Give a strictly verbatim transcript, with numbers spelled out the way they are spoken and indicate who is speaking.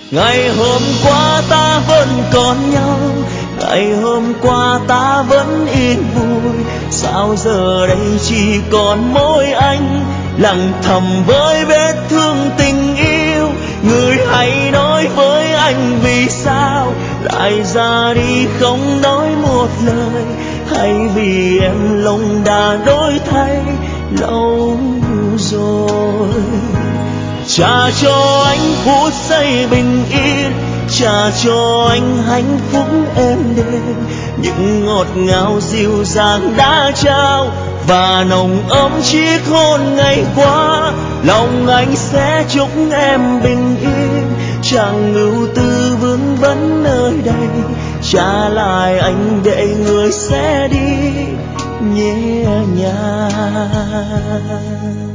Speaker 1: Ngày hôm qua ta vẫn còn nhau, ngày hôm qua ta vẫn yên vui, sao giờ đây chỉ còn mỗi anh lặng thầm với vết thương tình yêu. Người hãy nói với anh vì sao lại ra đi không nói một lời, hay vì em lòng đã đổi thay lâu rồi. Trả cho anh phút giây bình yên, trả cho anh hạnh phúc êm đềm, những ngọt ngào dịu dàng đã trao và nồng ấm chiếc hôn ngày qua. Lòng anh sẽ chúc em bình yên, chẳng ưu tư vương vấn nơi đây, trả lại anh để người sẽ đi nhẹ nhàng.